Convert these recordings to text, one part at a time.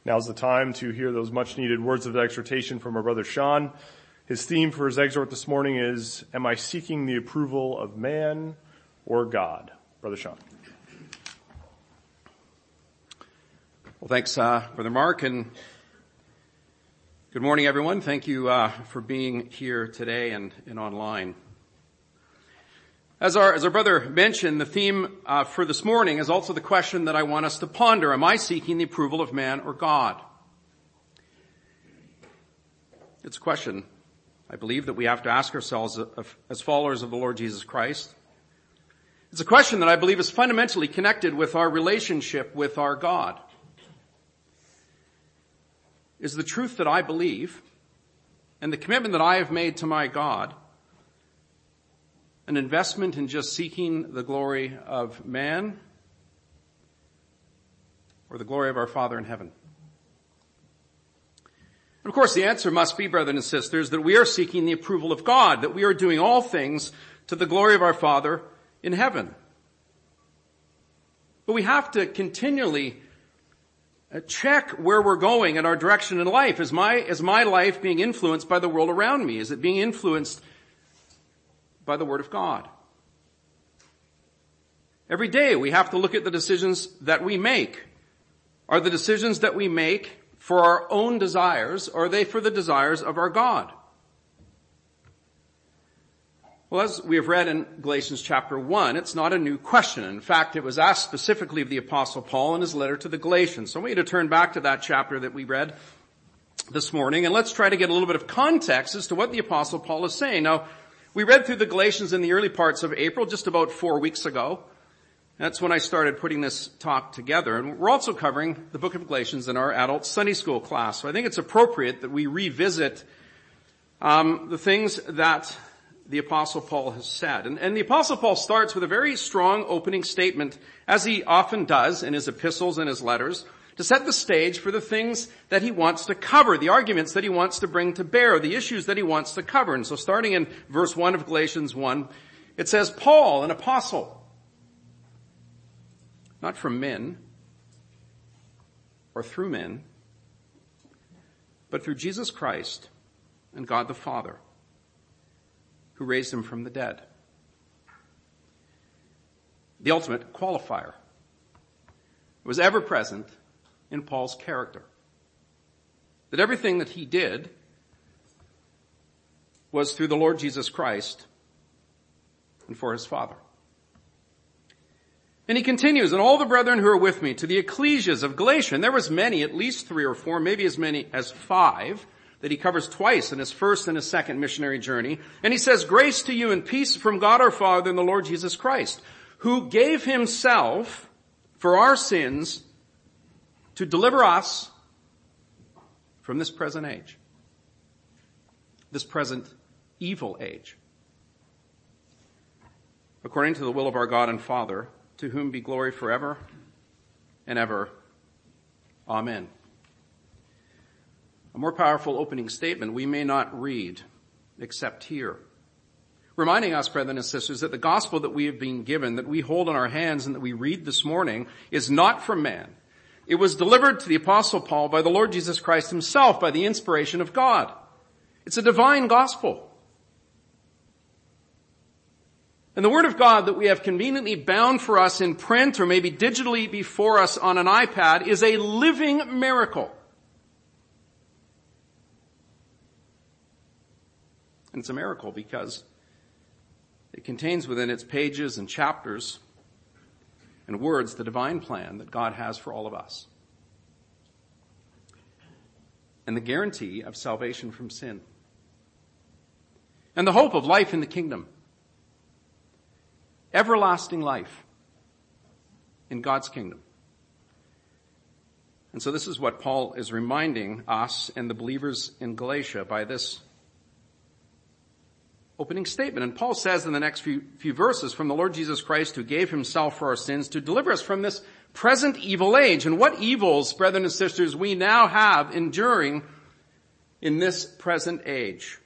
Now's the time to hear those much needed words of exhortation from our brother Sean. His theme for his exhort this morning is, am I seeking the approval of man or God? Brother Sean. Well, thanks, Brother Mark, and good morning, everyone. Thank you for being here today and online. As our brother mentioned, the theme for this morning is also the question that I want us to ponder. Am I seeking the approval of man or God? It's a question, I believe, that we have to ask ourselves as followers of the Lord Jesus Christ. It's a question that I believe is fundamentally connected with our relationship with our God. Is the truth that I believe and the commitment that I have made to my God an investment in just seeking the glory of man or the glory of our Father in heaven? And of course, the answer must be, brothers and sisters, that we are seeking the approval of God, that we are doing all things to the glory of our Father in heaven. But we have to continually check where we're going and our direction in life. Is my life being influenced by the world around me? Is it being influenced by the Word of God? Every day we have to look at the decisions that we make. Are the decisions that we make for our own desires, or are they for the desires of our God? Well, as we have read in Galatians chapter 1, it's not a new question. In fact, it was asked specifically of the Apostle Paul in his letter to the Galatians. So I want you to turn back to that chapter that we read this morning, and let's try to get a little bit of context as to what the Apostle Paul is saying. Now, we read through the Galatians in the early parts of April, just about 4 weeks ago. That's when I started putting this talk together. And we're also covering the book of Galatians in our adult Sunday school class. So I think it's appropriate that we revisit the things that the Apostle Paul has said. And the Apostle Paul starts with a very strong opening statement, as he often does in his epistles and his letters, to set the stage for the things that he wants to cover, the arguments that he wants to bring to bear, the issues that he wants to cover. And so starting in verse 1 of Galatians 1, it says, Paul, an apostle, not from men or through men, but through Jesus Christ and God the Father, who raised him from the dead. The ultimate qualifier was ever present in Paul's character. That everything that he did was through the Lord Jesus Christ and for his Father. And he continues, and all the brethren who are with me, to the ecclesias of Galatia. And there was many, at least 3 or 4, maybe as many as 5, that he covers twice in his first and his second missionary journey. And he says, grace to you and peace from God our Father and the Lord Jesus Christ, who gave himself for our sins to deliver us from this present age, this present evil age, according to the will of our God and Father, to whom be glory forever and ever. Amen. A more powerful opening statement we may not read except here, reminding us, brethren and sisters, that the gospel that we have been given, that we hold in our hands and that we read this morning, is not from man. It was delivered to the Apostle Paul by the Lord Jesus Christ himself, by the inspiration of God. It's a divine gospel. And the Word of God that we have conveniently bound for us in print or maybe digitally before us on an iPad is a living miracle. And it's a miracle because it contains within its pages and chapters and words the divine plan that God has for all of us. And the guarantee of salvation from sin. And the hope of life in the kingdom. Everlasting life in God's kingdom. And so this is what Paul is reminding us and the believers in Galatia by this opening statement. And Paul says in the next few verses, from the Lord Jesus Christ, who gave himself for our sins to deliver us from this present evil age. And what evils, brethren and sisters, we now have enduring in this present age.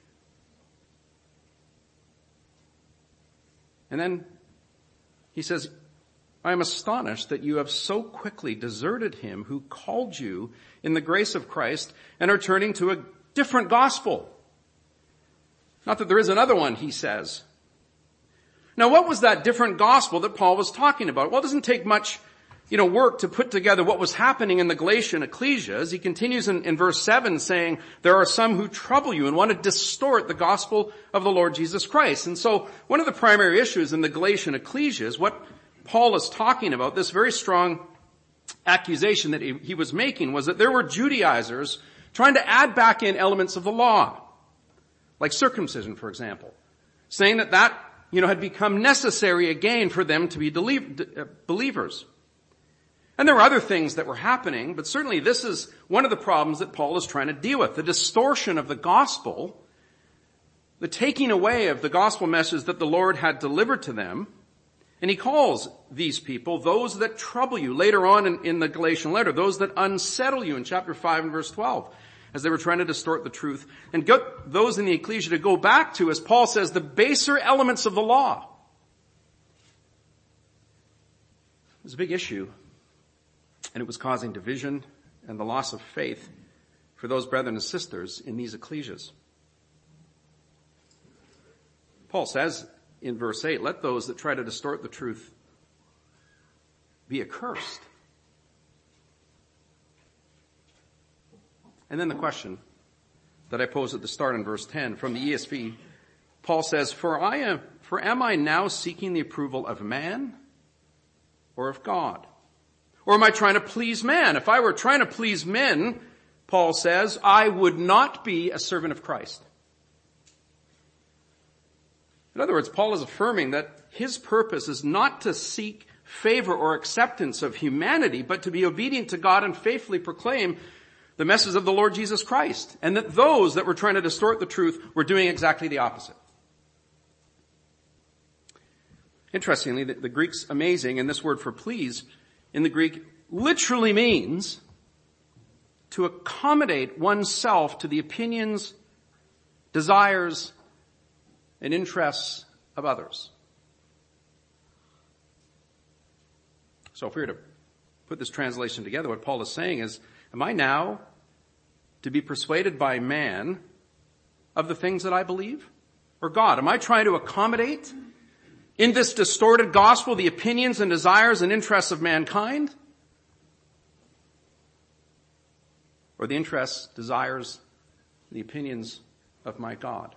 And then he says, I am astonished that you have so quickly deserted him who called you in the grace of Christ and are turning to a different gospel. Not that there is another one, he says. Now, what was that different gospel that Paul was talking about? Well, it doesn't take much, work to put together what was happening in the Galatian ecclesias. He continues in verse 7 saying, there are some who trouble you and want to distort the gospel of the Lord Jesus Christ. And so one of the primary issues in the Galatian ecclesias, what Paul is talking about, this very strong accusation that he was making, was that there were Judaizers trying to add back in elements of the law, like circumcision, for example, saying that had become necessary again for them to be believers. And there were other things that were happening, but certainly this is one of the problems that Paul is trying to deal with, the distortion of the gospel, the taking away of the gospel message that the Lord had delivered to them. And he calls these people those that trouble you later on in the Galatian letter, those that unsettle you in chapter 5 and verse 12, as they were trying to distort the truth and get those in the ecclesia to go back to, as Paul says, the baser elements of the law. It was a big issue, and it was causing division and the loss of faith for those brethren and sisters in these ecclesias. Paul says in verse 8, let those that try to distort the truth be accursed. And then the question that I posed at the start in verse 10 from the ESV, Paul says, For am I now seeking the approval of man or of God? Or am I trying to please man? If I were trying to please men, Paul says, I would not be a servant of Christ. In other words, Paul is affirming that his purpose is not to seek favor or acceptance of humanity, but to be obedient to God and faithfully proclaim the message of the Lord Jesus Christ. And that those that were trying to distort the truth were doing exactly the opposite. Interestingly, the Greek's amazing, and this word for please in the Greek literally means to accommodate oneself to the opinions, desires, and interests of others. So if we were to put this translation together, what Paul is saying is, am I now to be persuaded by man of the things that I believe? Or God? Am I trying to accommodate in this distorted gospel the opinions and desires and interests of mankind? Or the interests, desires, the opinions of my God?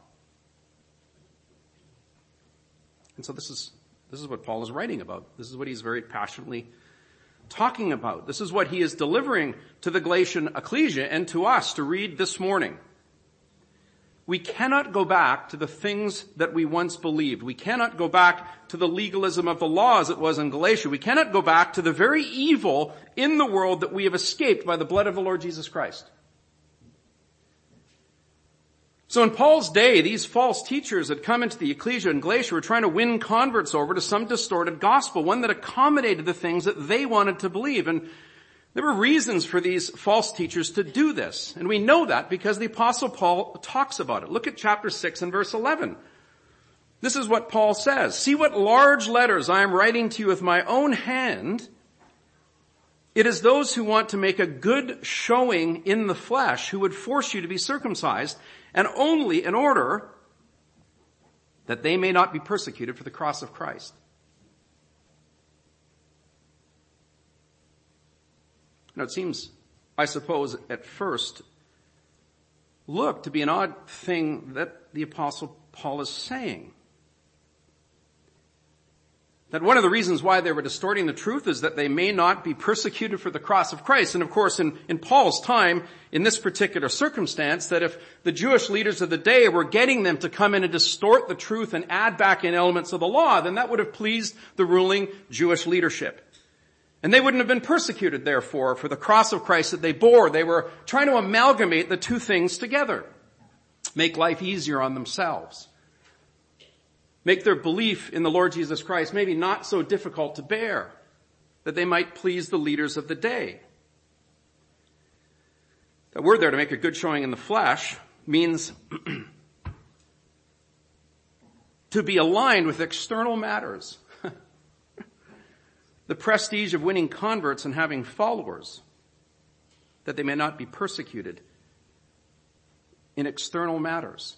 And so this is what Paul is writing about. This is what he's very passionately talking about. This is what he is delivering to the Galatian ecclesia and to us to read this morning. We cannot go back to the things that we once believed. We cannot go back to the legalism of the law as it was in Galatia. We cannot go back to the very evil in the world that we have escaped by the blood of the Lord Jesus Christ. So in Paul's day, these false teachers had come into the ecclesia in Galatia were trying to win converts over to some distorted gospel, one that accommodated the things that they wanted to believe. And there were reasons for these false teachers to do this. And we know that because the Apostle Paul talks about it. Look at chapter 6 and verse 11. This is what Paul says. See what large letters I am writing to you with my own hand. It is those who want to make a good showing in the flesh who would force you to be circumcised, and only in order that they may not be persecuted for the cross of Christ. Now it seems, I suppose, at first, look to be an odd thing that the Apostle Paul is saying. That one of the reasons why they were distorting the truth is that they may not be persecuted for the cross of Christ. And of course, in Paul's time, in this particular circumstance, that if the Jewish leaders of the day were getting them to come in and distort the truth and add back in elements of the law, then that would have pleased the ruling Jewish leadership. And they wouldn't have been persecuted, therefore, for the cross of Christ that they bore. They were trying to amalgamate the two things together, make life easier on themselves. Make their belief in the Lord Jesus Christ maybe not so difficult to bear, that they might please the leaders of the day. That word there, to make a good showing in the flesh, means to be aligned with external matters. the prestige of winning converts and having followers, that they may not be persecuted in external matters.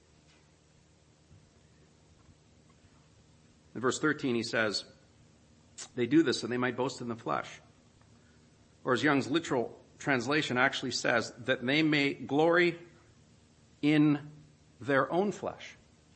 In verse 13 he says, they do this so they might boast in the flesh. Or as Young's literal translation actually says, that they may glory in their own flesh.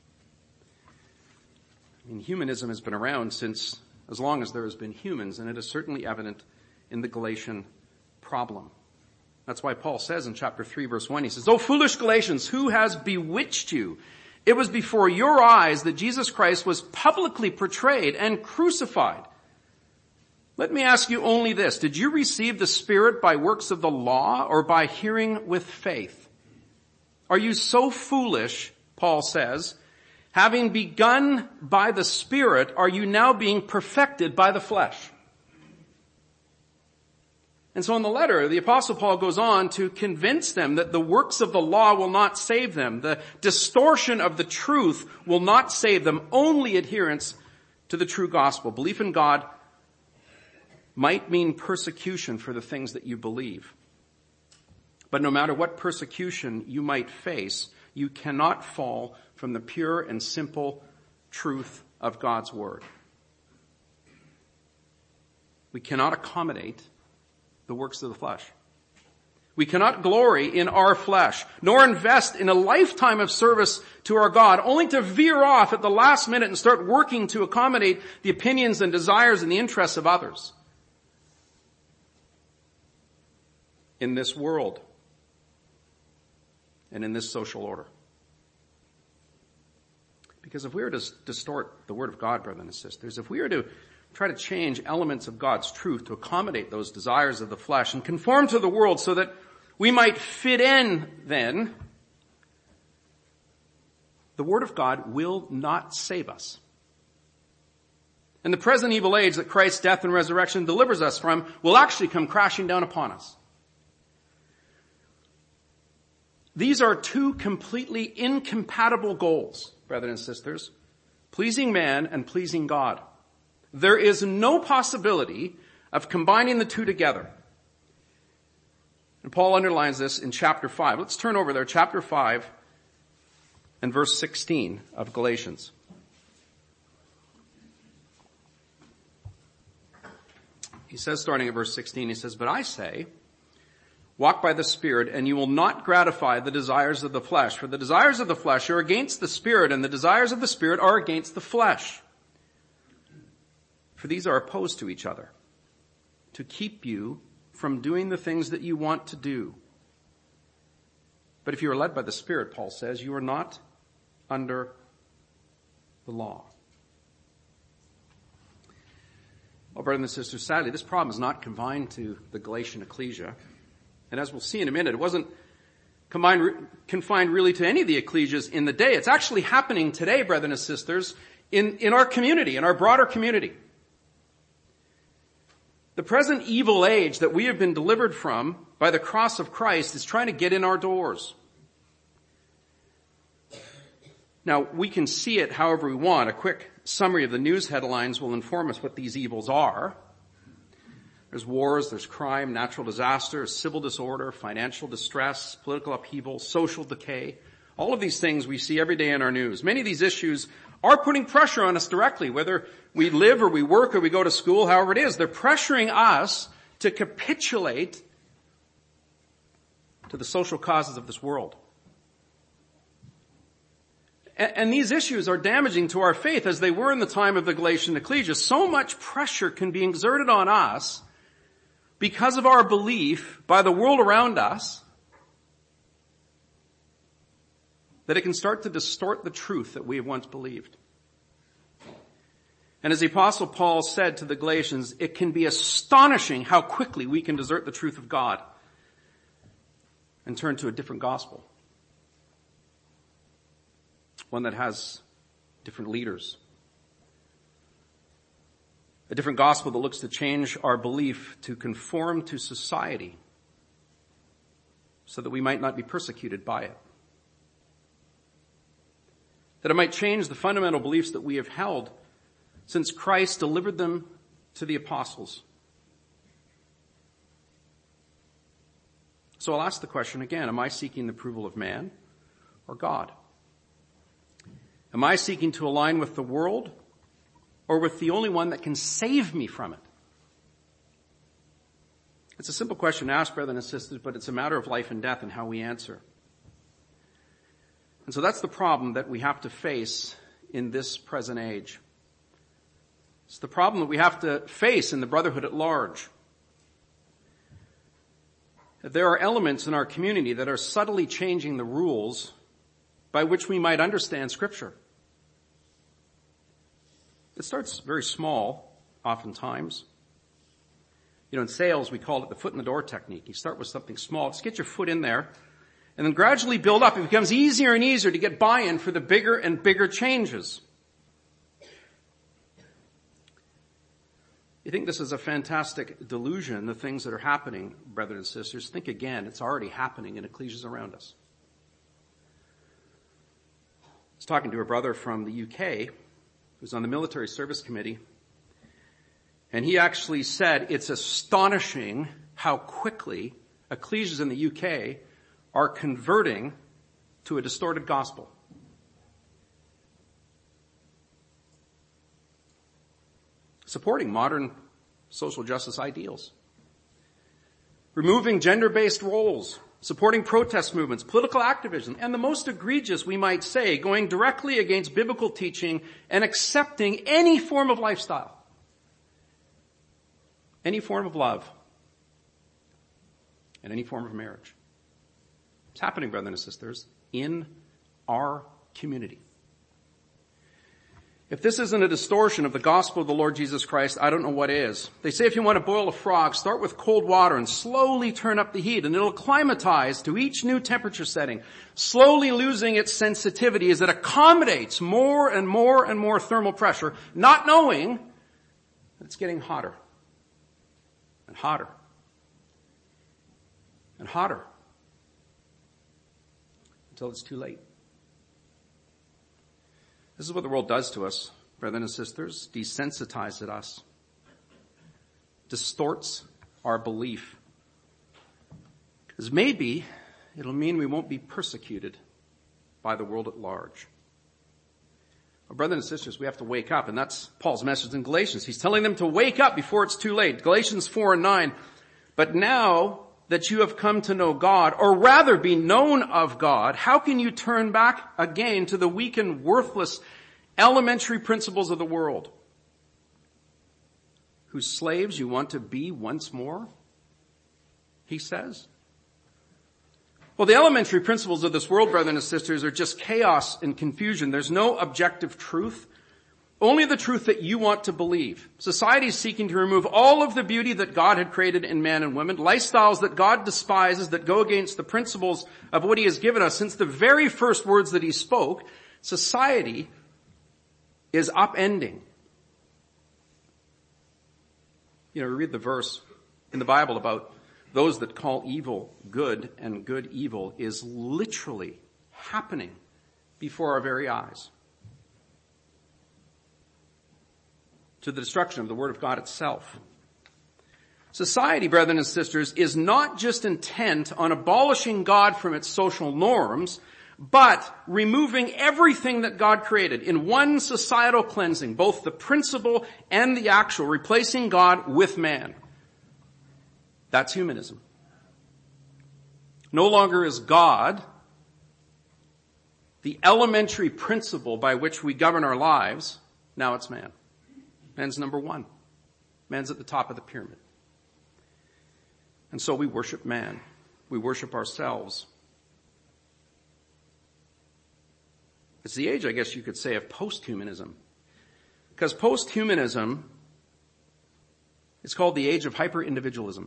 I mean, humanism has been around since as long as there has been humans, and it is certainly evident in the Galatian problem. That's why Paul says in chapter 3, verse 1, he says, "O foolish Galatians, who has bewitched you? It was before your eyes that Jesus Christ was publicly portrayed and crucified. Let me ask you only this. Did you receive the Spirit by works of the law or by hearing with faith? Are you so foolish," Paul says, "having begun by the Spirit, are you now being perfected by the flesh?" And so in the letter, the Apostle Paul goes on to convince them that the works of the law will not save them. The distortion of the truth will not save them. Only adherence to the true gospel. Belief in God might mean persecution for the things that you believe. But no matter what persecution you might face, you cannot fall from the pure and simple truth of God's word. We cannot accommodate the works of the flesh. We cannot glory in our flesh, nor invest in a lifetime of service to our God, only to veer off at the last minute and start working to accommodate the opinions and desires and the interests of others in this world and in this social order. Because if we were to distort the word of God, brothers and sisters, if we were to try to change elements of God's truth to accommodate those desires of the flesh and conform to the world so that we might fit in, then the word of God will not save us. And the present evil age that Christ's death and resurrection delivers us from will actually come crashing down upon us. These are two completely incompatible goals, brothers and sisters, pleasing man and pleasing God. There is no possibility of combining the two together. And Paul underlines this in chapter 5. Let's turn over there, chapter 5 and verse 16 of Galatians. He says, starting at verse 16, he says, "But I say, walk by the Spirit, and you will not gratify the desires of the flesh. For the desires of the flesh are against the Spirit, and the desires of the Spirit are against the flesh. For these are opposed to each other, to keep you from doing the things that you want to do. But if you are led by the Spirit," Paul says, "you are not under the law." Well, brothers and sisters, sadly, this problem is not confined to the Galatian ecclesia. And as we'll see in a minute, it wasn't confined really to any of the ecclesias in the day. It's actually happening today, brothers and sisters, in our community, in our broader community. The present evil age that we have been delivered from by the cross of Christ is trying to get in our doors. Now, we can see it however we want. A quick summary of the news headlines will inform us what these evils are. There's wars, there's crime, natural disasters, civil disorder, financial distress, political upheaval, social decay. All of these things we see every day in our news. Many of these issues are putting pressure on us directly, whether we live or we work or we go to school, however it is. They're pressuring us to capitulate to the social causes of this world. And these issues are damaging to our faith as they were in the time of the Galatian ecclesia. So much pressure can be exerted on us because of our belief by the world around us that it can start to distort the truth that we have once believed. And as the Apostle Paul said to the Galatians, it can be astonishing how quickly we can desert the truth of God and turn to a different gospel. One that has different leaders. A different gospel that looks to change our belief to conform to society so that we might not be persecuted by it. That it might change the fundamental beliefs that we have held since Christ delivered them to the apostles. So I'll ask the question again, am I seeking the approval of man or God? Am I seeking to align with the world or with the only one that can save me from it? It's a simple question to ask, brothers and sisters, but it's a matter of life and death and how we answer. And so that's the problem that we have to face in this present age. It's the problem that we have to face in the brotherhood at large. There are elements in our community that are subtly changing the rules by which we might understand Scripture. It starts very small, oftentimes. In sales, we call it the foot in the door technique. You start with something small. Just get your foot in there and then gradually build up. It becomes easier and easier to get buy-in for the bigger and bigger changes. You think this is a fantastic delusion, the things that are happening, brothers and sisters. Think again, it's already happening in ecclesias around us. I was talking to a brother from the UK who's on the military service committee, and he actually said it's astonishing how quickly ecclesias in the UK are converting to a distorted gospel. Supporting modern social justice ideals. Removing gender-based roles. Supporting protest movements, political activism, and the most egregious, we might say, going directly against biblical teaching and accepting any form of lifestyle. Any form of love. And any form of marriage. It's happening, brothers and sisters, in our community. If this isn't a distortion of the gospel of the Lord Jesus Christ, I don't know what is. They say if you want to boil a frog, start with cold water and slowly turn up the heat, and it'll acclimatize to each new temperature setting, slowly losing its sensitivity as it accommodates more and more and more thermal pressure, not knowing that it's getting hotter and hotter and hotter until it's too late. This is what the world does to us, brothers and sisters, desensitizes us, distorts our belief. Because maybe it'll mean we won't be persecuted by the world at large. Well, brothers and sisters, we have to wake up, and that's Paul's message in Galatians. He's telling them to wake up before it's too late. Galatians 4:9. But now that you have come to know God, or rather be known of God, how can you turn back again to the weak and worthless elementary principles of the world, whose slaves you want to be once more? He says. Well, the elementary principles of this world, brothers and sisters, are just chaos and confusion. There's no objective truth. Only the truth that you want to believe. Society is seeking to remove all of the beauty that God had created in man and women, lifestyles that God despises, that go against the principles of what He has given us. Since the very first words that He spoke, society is upending. We read the verse in the Bible about those that call evil good and good evil is literally happening before our very eyes. To the destruction of the Word of God itself. Society, brothers and sisters, is not just intent on abolishing God from its social norms, but removing everything that God created in one societal cleansing, both the principle and the actual, replacing God with man. That's humanism. No longer is God the elementary principle by which we govern our lives. Now it's man. Man's number one. Man's at the top of the pyramid. And so we worship man. We worship ourselves. It's the age, I guess you could say, of post-humanism. Because post-humanism is called the age of hyper-individualism.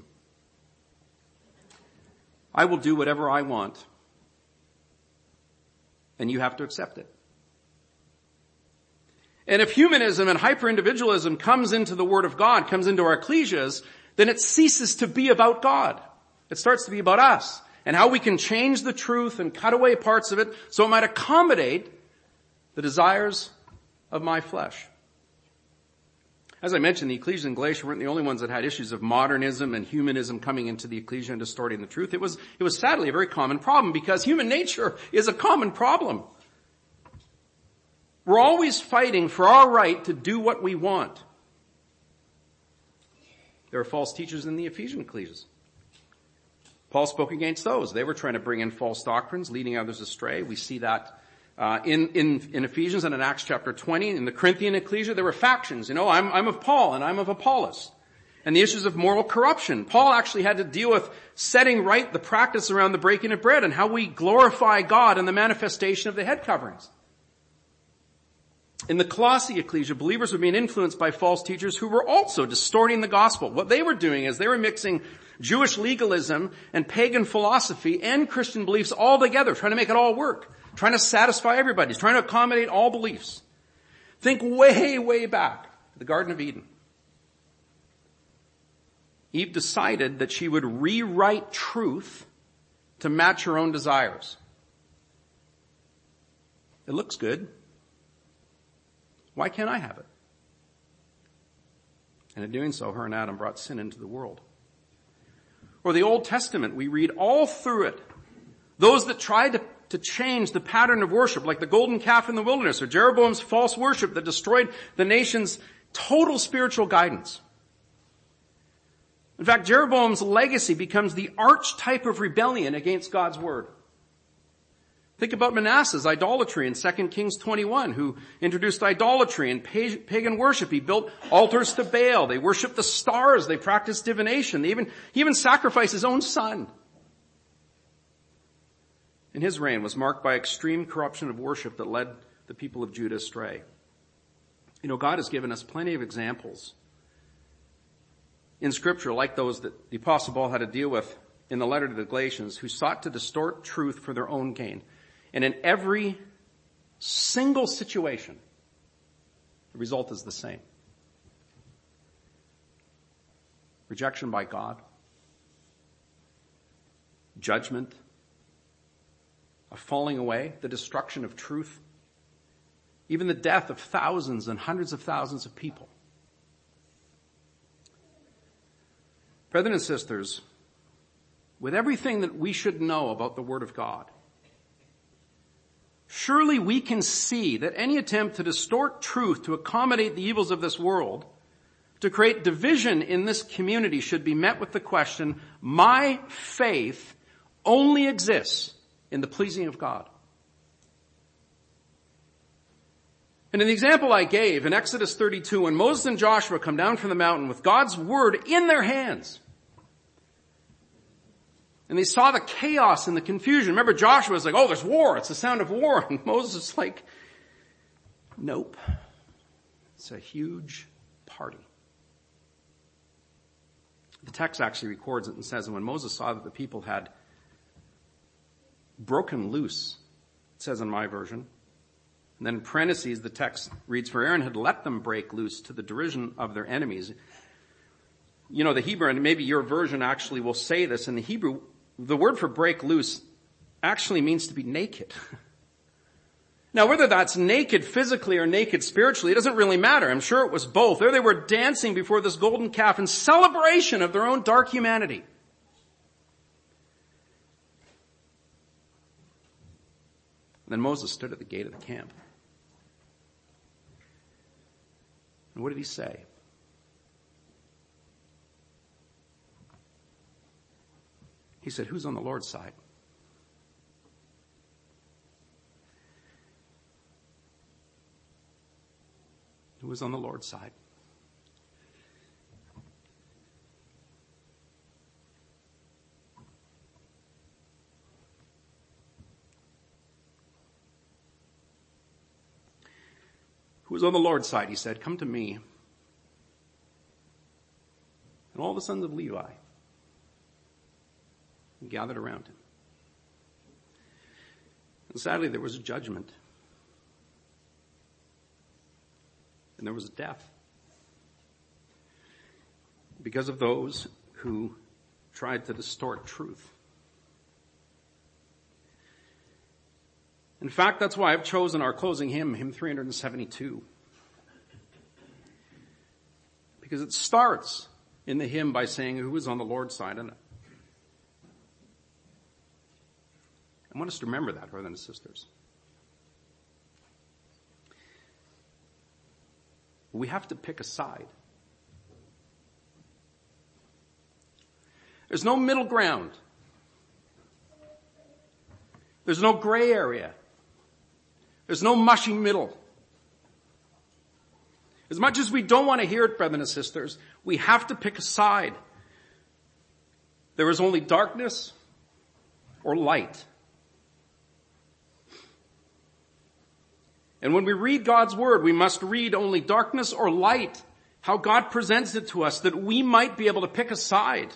I will do whatever I want, and you have to accept it. And if humanism and hyper-individualism comes into the Word of God, comes into our ecclesias, then it ceases to be about God. It starts to be about us and how we can change the truth and cut away parts of it so it might accommodate the desires of my flesh. As I mentioned, the Ecclesia and Galatia weren't the only ones that had issues of modernism and humanism coming into the Ecclesia and distorting the truth. It was sadly a very common problem because human nature is a common problem. We're always fighting for our right to do what we want. There are false teachers in the Ephesian ecclesias. Paul spoke against those. They were trying to bring in false doctrines, leading others astray. We see that in Ephesians and in Acts chapter 20. In the Corinthian ecclesia, there were factions. I'm of Paul and I'm of Apollos. And the issues of moral corruption. Paul actually had to deal with setting right the practice around the breaking of bread and how we glorify God and the manifestation of the head coverings. In the Colossae ecclesia, believers were being influenced by false teachers who were also distorting the gospel. What they were doing is they were mixing Jewish legalism and pagan philosophy and Christian beliefs all together, trying to make it all work, trying to satisfy everybody, trying to accommodate all beliefs. Think way, way back to the Garden of Eden. Eve decided that she would rewrite truth to match her own desires. It looks good. Why can't I have it? And in doing so, her and Adam brought sin into the world. Or the Old Testament, we read all through it. Those that tried to change the pattern of worship, like the golden calf in the wilderness, or Jeroboam's false worship that destroyed the nation's total spiritual guidance. In fact, Jeroboam's legacy becomes the archetype of rebellion against God's word. Think about Manasseh's idolatry in 2 Kings 21, who introduced idolatry and pagan worship. He built altars to Baal. They worshiped the stars. They practiced divination. He even sacrificed his own son. And his reign was marked by extreme corruption of worship that led the people of Judah astray. God has given us plenty of examples in Scripture like those that the Apostle Paul had to deal with in the letter to the Galatians, who sought to distort truth for their own gain. And in every single situation, the result is the same. Rejection by God, judgment, a falling away, the destruction of truth, even the death of thousands and hundreds of thousands of people. Brothers and sisters, with everything that we should know about the Word of God, surely we can see that any attempt to distort truth to accommodate the evils of this world, to create division in this community, should be met with the question, my faith only exists in the pleasing of God. And in the example I gave in Exodus 32, when Moses and Joshua come down from the mountain with God's word in their hands, and they saw the chaos and the confusion. Remember, Joshua was like, oh, there's war. It's the sound of war. And Moses is like, nope. It's a huge party. The text actually records it and says, and when Moses saw that the people had broken loose, it says in my version, and then in parentheses, the text reads, for Aaron had let them break loose to the derision of their enemies. The Hebrew, and maybe your version actually will say this, in the Hebrew, the word for break loose actually means to be naked. Now, whether that's naked physically or naked spiritually, it doesn't really matter. I'm sure it was both. There they were dancing before this golden calf in celebration of their own dark humanity. And then Moses stood at the gate of the camp. And what did he say? He said, who's on the Lord's side? Who was on the Lord's side? Who was on the Lord's side? He said, come to me. And all the sons of Levi gathered around him. And sadly, there was a judgment. And there was a death. Because of those who tried to distort truth. In fact, that's why I've chosen our closing hymn, hymn 372. Because it starts in the hymn by saying who is on the Lord's side. And I want us to remember that, brothers and sisters. We have to pick a side. There's no middle ground. There's no gray area. There's no mushy middle. As much as we don't want to hear it, brothers and sisters, we have to pick a side. There is only darkness or light. And when we read God's word, we must read only darkness or light, how God presents it to us, that we might be able to pick a side.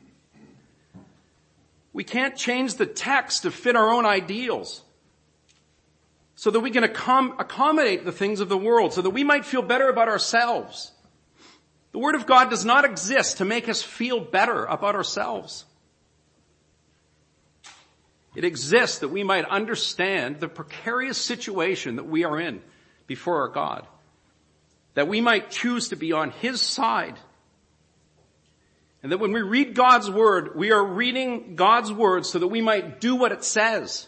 We can't change the text to fit our own ideals so that we can accommodate the things of the world, so that we might feel better about ourselves. The Word of God does not exist to make us feel better about ourselves. It exists that we might understand the precarious situation that we are in before our God, that we might choose to be on His side. And that when we read God's word, we are reading God's word so that we might do what it says.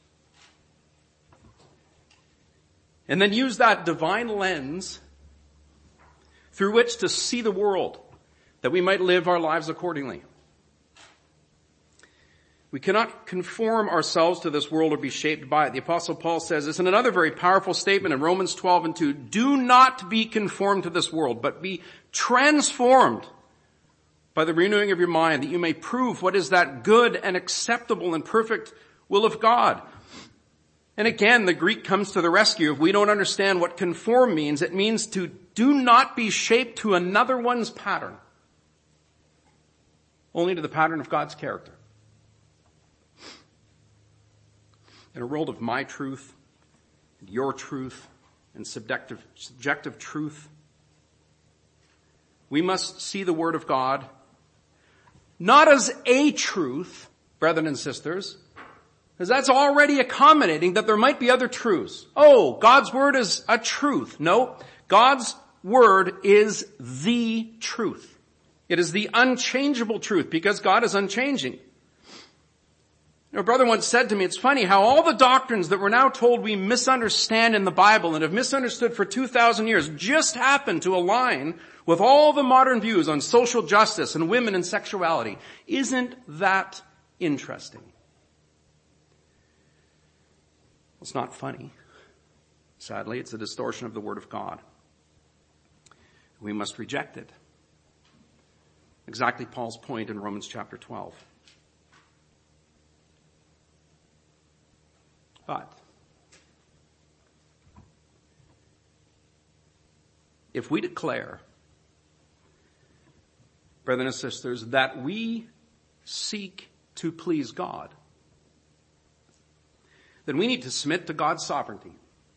And then use that divine lens through which to see the world, that we might live our lives accordingly. We cannot conform ourselves to this world or be shaped by it. The Apostle Paul says this in another very powerful statement in Romans 12:2. Do not be conformed to this world, but be transformed by the renewing of your mind, that you may prove what is that good and acceptable and perfect will of God. And again, the Greek comes to the rescue. If we don't understand what conform means, it means to do not be shaped to another one's pattern, only to the pattern of God's character. In a world of my truth, and your truth, and subjective truth, we must see the Word of God not as a truth, brethren and sisters, because that's already accommodating that there might be other truths. Oh, God's Word is a truth. No, God's Word is the truth. It is the unchangeable truth because God is unchanging. A brother once said to me, it's funny how all the doctrines that we're now told we misunderstand in the Bible and have misunderstood for 2,000 years just happen to align with all the modern views on social justice and women and sexuality. Isn't that interesting? It's not funny. Sadly, it's a distortion of the Word of God. We must reject it. Exactly Paul's point in Romans chapter 12. But if we declare, brothers and sisters, that we seek to please God, then we need to submit to God's sovereignty.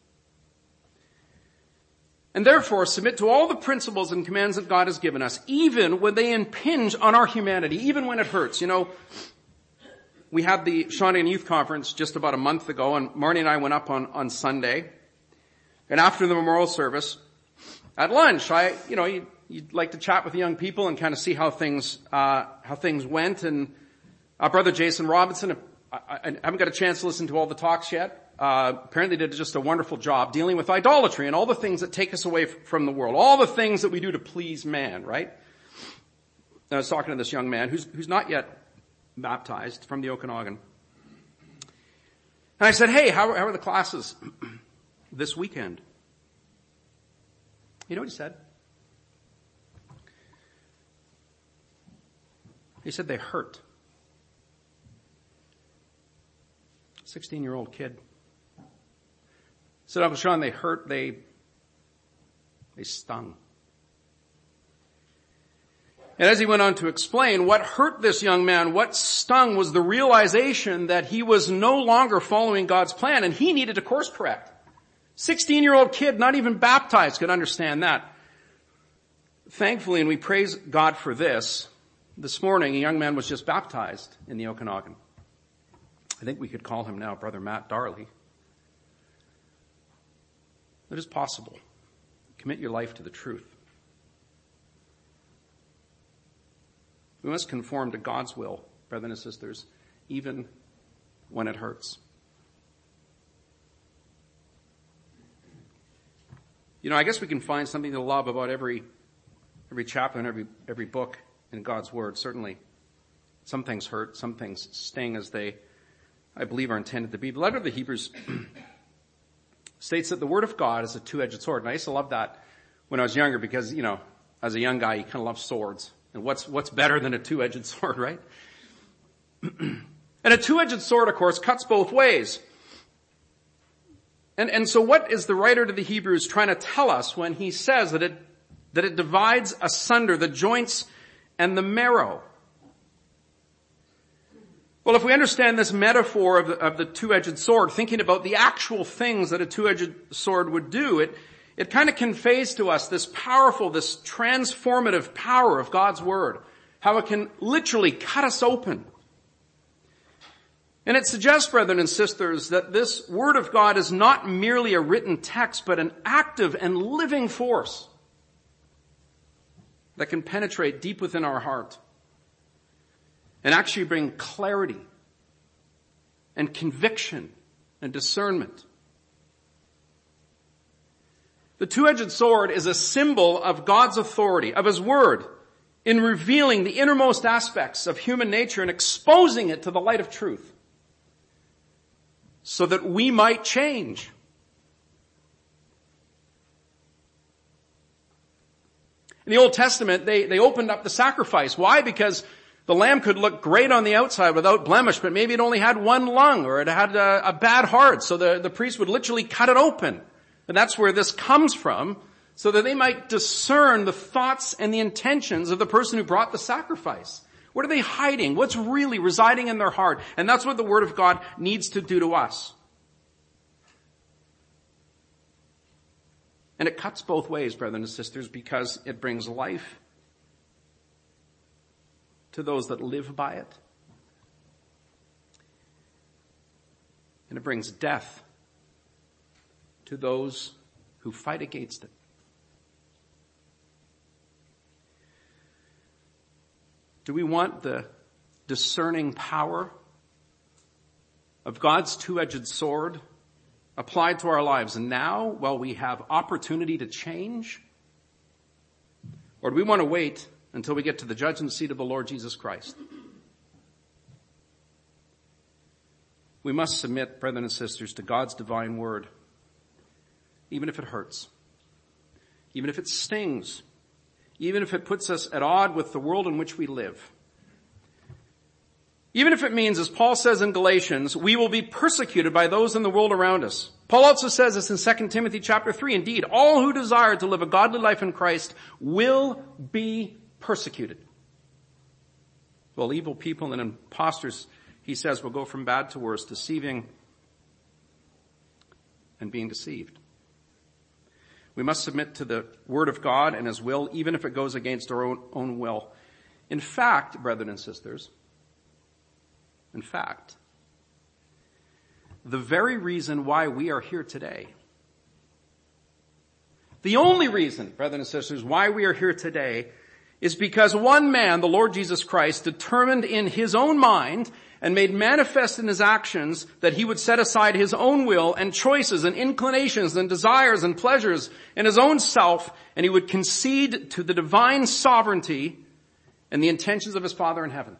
And therefore submit to all the principles and commands that God has given us, even when they impinge on our humanity, even when it hurts. You know, we had the Shawnigan Youth Conference just about a month ago, and Marnie and I went up on Sunday. And after the memorial service, at lunch, you'd like to chat with the young people and kind of see how things went. And Brother Jason Robinson, I haven't got a chance to listen to all the talks yet. Apparently did just a wonderful job dealing with idolatry and all the things that take us away from the world, all the things that we do to please man, right? And I was talking to this young man who's not yet baptized from the Okanagan. And I said, hey, how are the classes this weekend? You know what he said? He said they hurt. 16-year-old kid. Said, Uncle Sean, they hurt, they stung. And as he went on to explain, what hurt this young man, what stung, was the realization that he was no longer following God's plan and he needed to course correct. 16-year-old kid, not even baptized, could understand that. Thankfully, and we praise God for this morning a young man was just baptized in the Okanagan. I think we could call him now Brother Matt Darley. It is possible. Commit your life to the truth. We must conform to God's will, brothers and sisters, even when it hurts. I guess we can find something to love about every chapter and every book in God's Word, certainly. Some things hurt, some things sting as they, I believe, are intended to be. The letter of the Hebrews states that the Word of God is a two-edged sword. And I used to love that when I was younger because, as a young guy, you kind of love swords. And what's better than a two-edged sword, right? And a two-edged sword, of course, cuts both ways. And so what is the writer to the Hebrews trying to tell us when he says that it divides asunder the joints and the marrow? Well, if we understand this metaphor of the two-edged sword, thinking about the actual things that a two-edged sword would do, it kind of conveys to us this powerful, this transformative power of God's Word, how it can literally cut us open. And it suggests, brethren and sisters, that this Word of God is not merely a written text, but an active and living force that can penetrate deep within our heart and actually bring clarity and conviction and discernment. The two-edged sword is a symbol of God's authority, of His Word, in revealing the innermost aspects of human nature and exposing it to the light of truth, so that we might change. In the Old Testament, they opened up the sacrifice. Why? Because the lamb could look great on the outside without blemish, but maybe it only had one lung or it had a bad heart. So the priest would literally cut it open. And that's where this comes from, so that they might discern the thoughts and the intentions of the person who brought the sacrifice. What are they hiding? What's really residing in their heart? And that's what the Word of God needs to do to us. And it cuts both ways, brothers and sisters, because it brings life to those that live by it. And it brings death to those who fight against it. Do we want the discerning power of God's two-edged sword applied to our lives now while we have opportunity to change? Or do we want to wait until we get to the judgment seat of the Lord Jesus Christ? We must submit, brethren and sisters, to God's divine word, even if it hurts, even if it stings, even if it puts us at odds with the world in which we live. Even if it means, as Paul says in Galatians, we will be persecuted by those in the world around us. Paul also says this in 2 Timothy chapter 3. Indeed, all who desire to live a godly life in Christ will be persecuted. Well, evil people and impostors, he says, will go from bad to worse, deceiving and being deceived. We must submit to the Word of God and His will, even if it goes against our own will. In fact, brethren and sisters, the very reason why we are here today, the only reason, brethren and sisters, why we are here today is because one man, the Lord Jesus Christ, determined in His own mind and made manifest in His actions that He would set aside His own will and choices and inclinations and desires and pleasures in His own self, and He would concede to the divine sovereignty and the intentions of His Father in heaven.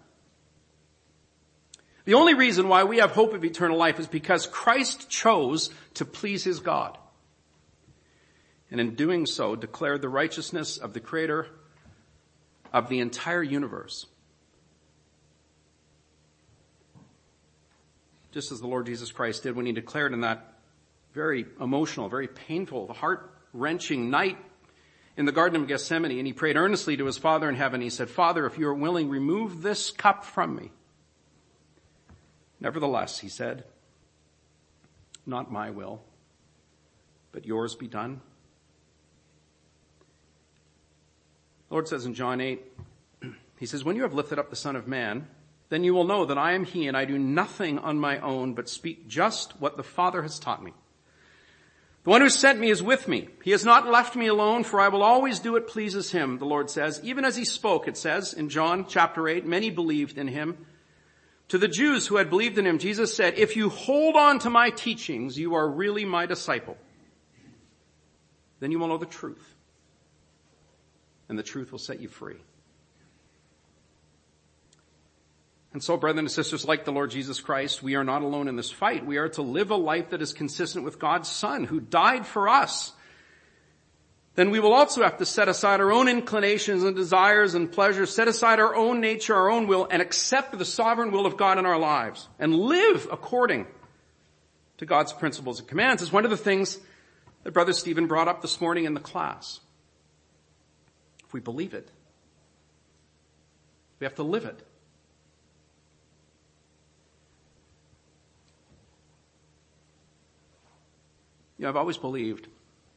The only reason why we have hope of eternal life is because Christ chose to please His God. And in doing so, declared the righteousness of the Creator of the entire universe. Just as the Lord Jesus Christ did when He declared in that very emotional, very painful, heart-wrenching night in the Garden of Gethsemane, and He prayed earnestly to His Father in heaven. He said, Father, if you are willing, remove this cup from me. Nevertheless, He said, not my will, but yours be done. The Lord says in John 8, He says, when you have lifted up the Son of Man, then you will know that I am He, and I do nothing on my own, but speak just what the Father has taught me. The one who sent me is with me. He has not left me alone, for I will always do what pleases him, the Lord says. Even as he spoke, it says in John chapter 8, many believed in him. To the Jews who had believed in him, Jesus said, if you hold on to my teachings, you are really my disciple. Then you will know the truth, and the truth will set you free. And so, brothers and sisters, like the Lord Jesus Christ, we are not alone in this fight. We are to live a life that is consistent with God's Son, who died for us. Then we will also have to set aside our own inclinations and desires and pleasures, set aside our own nature, our own will, and accept the sovereign will of God in our lives, and live according to God's principles and commands. Is one of the things that Brother Stephen brought up this morning in the class. If we believe it, we have to live it. I've always believed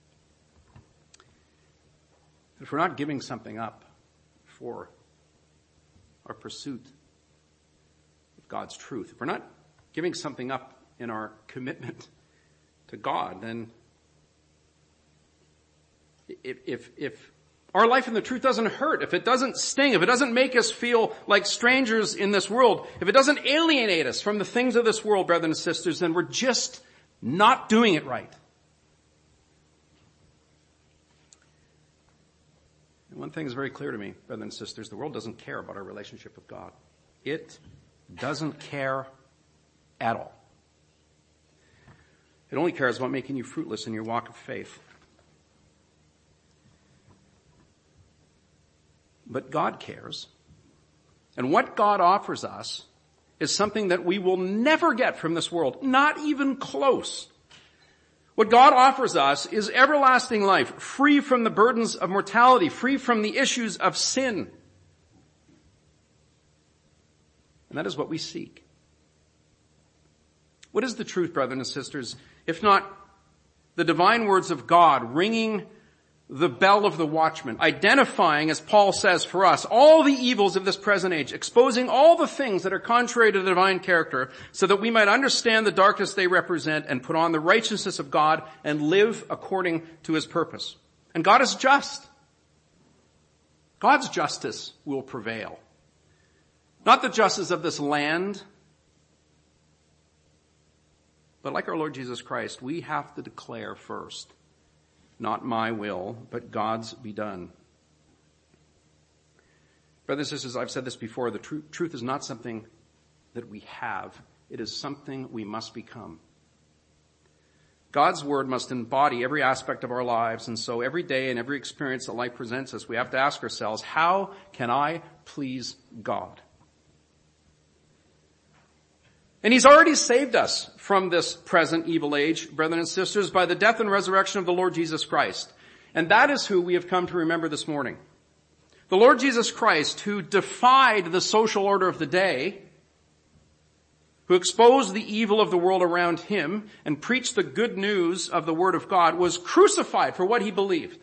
that if we're not giving something up for our pursuit of God's truth, if we're not giving something up in our commitment to God, then if our life in the truth doesn't hurt, if it doesn't sting, if it doesn't make us feel like strangers in this world, if it doesn't alienate us from the things of this world, brothers and sisters, then we're just not doing it right. One thing is very clear to me, brothers and sisters, the world doesn't care about our relationship with God. It doesn't care at all. It only cares about making you fruitless in your walk of faith. But God cares. And what God offers us is something that we will never get from this world, not even close. What God offers us is everlasting life, free from the burdens of mortality, free from the issues of sin. And that is what we seek. What is the truth, brothers and sisters, if not the divine words of God ringing the bell of the watchman, identifying, as Paul says for us, all the evils of this present age, exposing all the things that are contrary to the divine character, so that we might understand the darkness they represent and put on the righteousness of God and live according to his purpose. And God is just. God's justice will prevail. Not the justice of this land, but like our Lord Jesus Christ, we have to declare first, not my will, but God's be done. Brothers and sisters, I've said this before, the truth is not something that we have. It is something we must become. God's word must embody every aspect of our lives, and so every day and every experience that life presents us, we have to ask ourselves, how can I please God? And he's already saved us from this present evil age, brothers and sisters, by the death and resurrection of the Lord Jesus Christ. And that is who we have come to remember this morning. The Lord Jesus Christ, who defied the social order of the day, who exposed the evil of the world around him and preached the good news of the Word of God, was crucified for what he believed.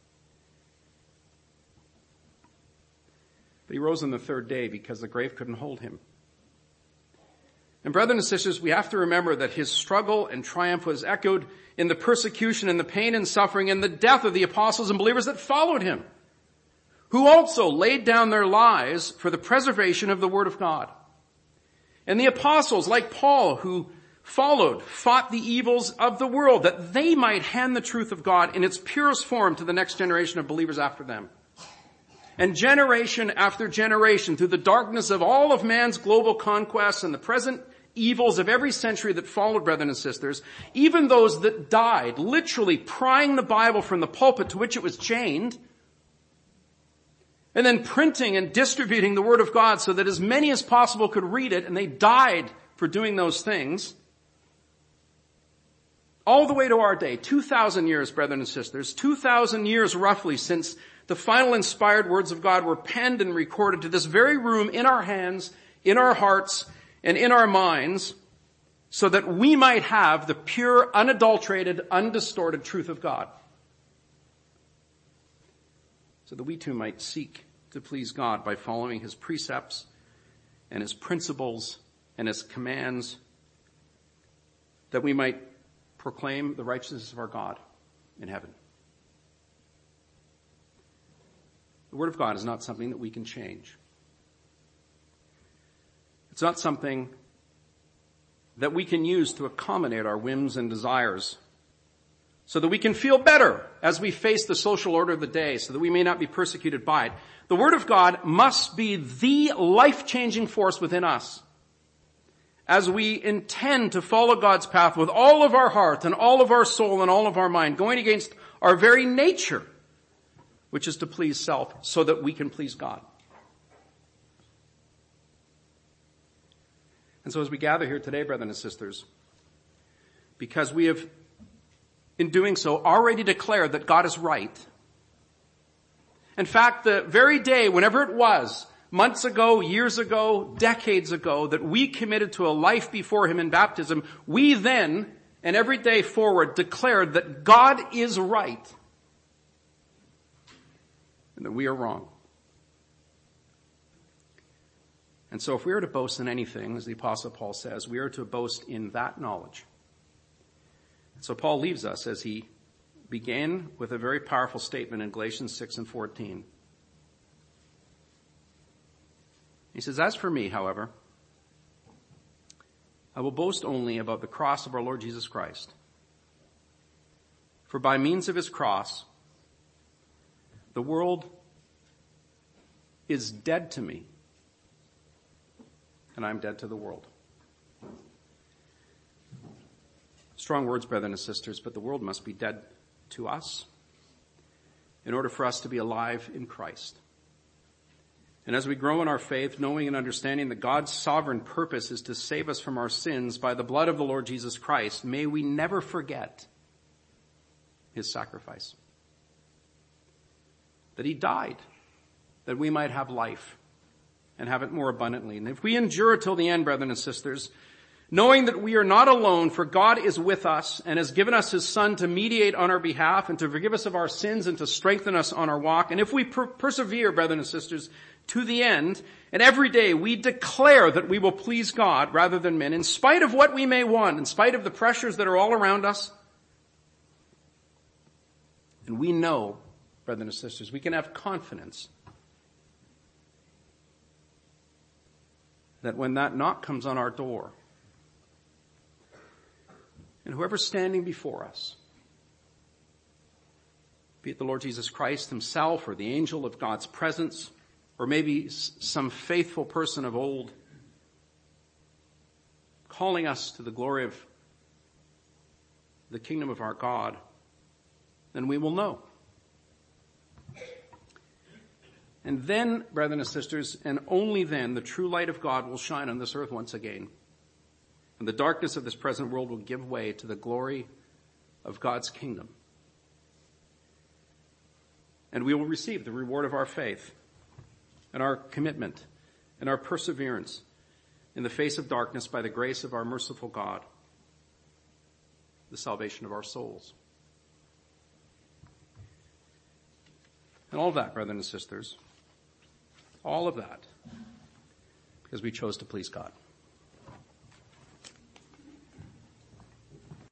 But he rose on the third day because the grave couldn't hold him. And brothers and sisters, we have to remember that his struggle and triumph was echoed in the persecution and the pain and suffering and the death of the apostles and believers that followed him, who also laid down their lives for the preservation of the Word of God. And the apostles, like Paul, who fought the evils of the world, that they might hand the truth of God in its purest form to the next generation of believers after them. And generation after generation, through the darkness of all of man's global conquests and the present evils of every century that followed, brethren and sisters, even those that died, literally prying the Bible from the pulpit to which it was chained, and then printing and distributing the Word of God so that as many as possible could read it, and they died for doing those things, all the way to our day, 2,000 years, brethren and sisters, 2,000 years roughly since the final inspired words of God were penned and recorded to this very room in our hands, in our hearts, and in our minds, so that we might have the pure, unadulterated, undistorted truth of God. So that we too might seek to please God by following his precepts and his principles and his commands, that we might proclaim the righteousness of our God in heaven. The Word of God is not something that we can change. It's not something that we can use to accommodate our whims and desires so that we can feel better as we face the social order of the day, so that we may not be persecuted by it. The Word of God must be the life-changing force within us as we intend to follow God's path with all of our heart and all of our soul and all of our mind, going against our very nature, which is to please self, so that we can please God. And so as we gather here today, brethren and sisters, because we have, in doing so, already declared that God is right. In fact, the very day, whenever it was, months ago, years ago, decades ago, that we committed to a life before Him in baptism, we then, and every day forward, declared that God is right and that we are wrong. And so if we are to boast in anything, as the Apostle Paul says, we are to boast in that knowledge. So Paul leaves us as he began with a very powerful statement in Galatians 6:14. He says, "As for me, however, I will boast only about the cross of our Lord Jesus Christ. For by means of His cross, the world is dead to me, and I'm dead to the world." Strong words, brethren and sisters, but the world must be dead to us in order for us to be alive in Christ. And as we grow in our faith, knowing and understanding that God's sovereign purpose is to save us from our sins by the blood of the Lord Jesus Christ, may we never forget His sacrifice. That He died, that we might have life and have it more abundantly. And if we endure till the end, brethren and sisters, knowing that we are not alone, for God is with us and has given us His Son to mediate on our behalf and to forgive us of our sins and to strengthen us on our walk. And if we persevere, brethren and sisters, to the end, and every day we declare that we will please God rather than men, in spite of what we may want, in spite of the pressures that are all around us. And we know, brethren and sisters, we can have confidence that when that knock comes on our door, and whoever's standing before us, be it the Lord Jesus Christ Himself or the angel of God's presence, or maybe some faithful person of old, calling us to the glory of the kingdom of our God, then we will know. And then, brethren and sisters, and only then, the true light of God will shine on this earth once again. And the darkness of this present world will give way to the glory of God's kingdom. And we will receive the reward of our faith and our commitment and our perseverance in the face of darkness by the grace of our merciful God, the salvation of our souls. And all of that, brethren and sisters, all of that, because we chose to please God.